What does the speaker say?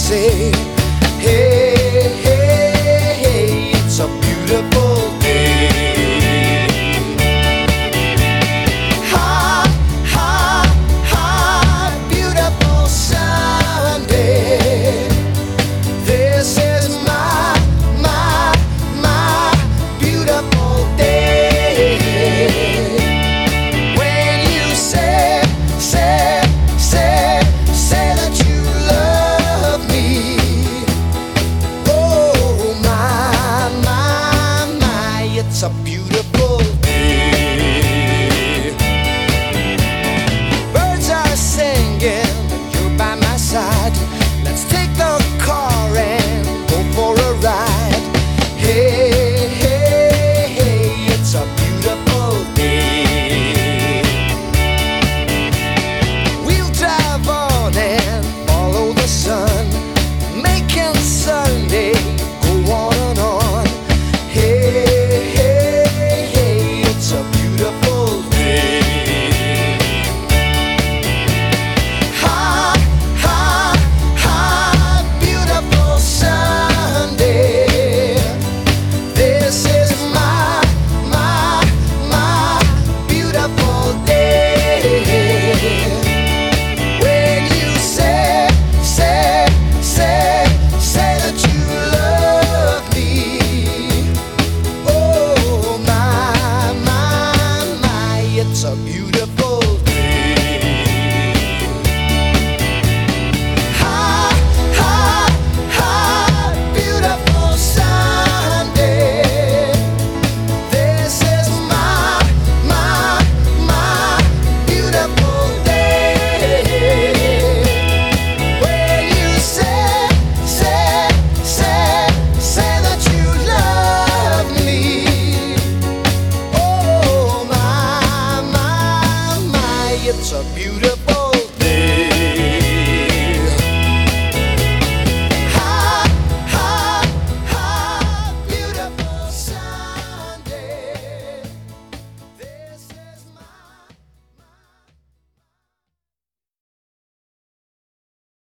say, hey, hey, hey, it's a beautiful day. Hot, hot, hot, beautiful Sunday. This is my beautiful day. When you say that you love me, oh my, it's a beautiful day. Birds are singing, and you're by my side. Let's take the